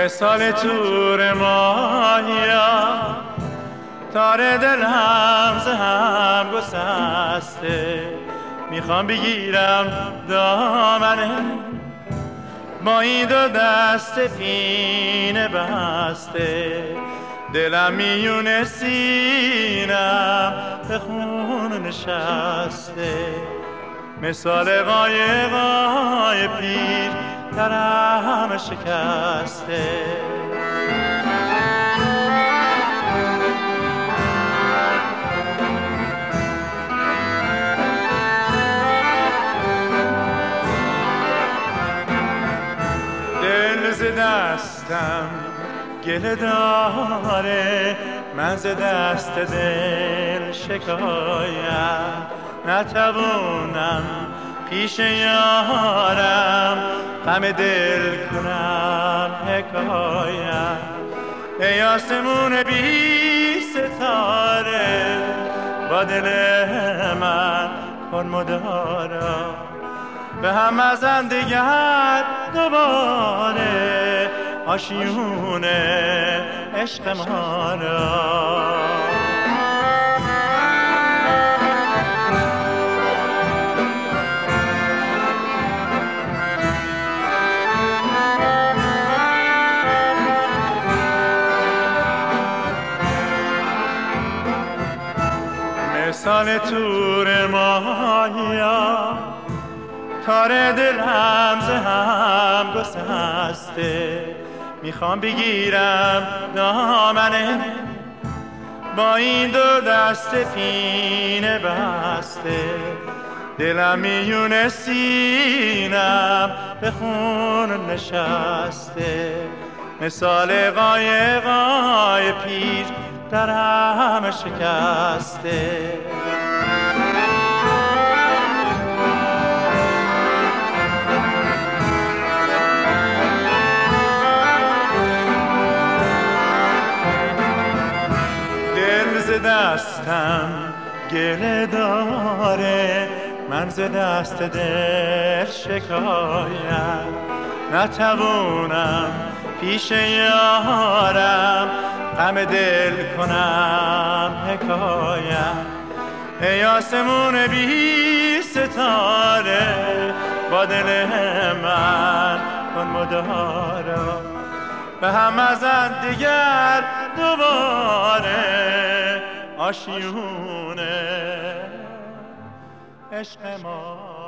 مثال تور ماهیا تار دلم ز هم گسسته، میخوام بگیرم دامنه با این دو دست پینه بسته. دلم میونه سینم به خون نشسته، مثال قایقای پیر درم شکسته. دل ز دستم گله داره، من ز دست دل شکایم نتوانم پیش یارم غم دل کنم حکایم. ای آسمون بی ستاره با دل من کن مدارا، به هم مزن دیگر دوباره آشیونه عشق ما را. مثال تور ماهیا تار دلم ز هم گسسته، میخوام بگیرم دامنه با این دو دست پینه بسته. دلم میونه سینم به خون نشسته، مثال قایقای پیر درم شکسته. دل ز دستم گله داره، من ز دست دل شکایم نتوانم پیش یارم غم دل کنم حکایم. ای آسمون بی ستاره با دل من کن مدارا، به هم مزن دیگر دوباره آشیونه عشق ما.